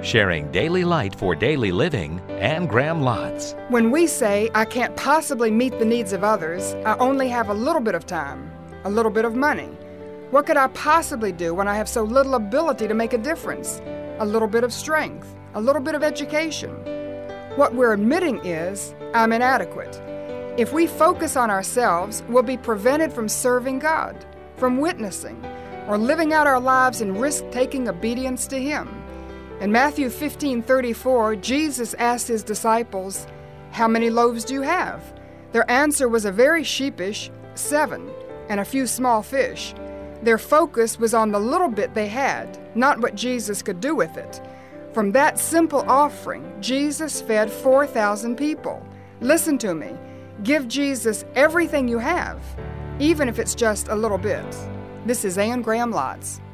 sharing daily light for daily living, Anne Graham Lotz. When we say, I can't possibly meet the needs of others, I only have a little bit of time, a little bit of money. What could I possibly do when I have so little ability to make a difference? A little bit of strength, a little bit of education. What we're admitting is, I'm inadequate. If we focus on ourselves, we'll be prevented from serving God, from witnessing, or living out our lives in risk-taking obedience to Him. In Matthew 15:34, Jesus asked His disciples, "How many loaves do you have?" Their answer was a very sheepish 7, and a few small fish. Their focus was on the little bit they had, not what Jesus could do with it. From that simple offering, Jesus fed 4,000 people. Listen to me. Give Jesus everything you have, even if it's just a little bit. This is Anne Graham Lotz.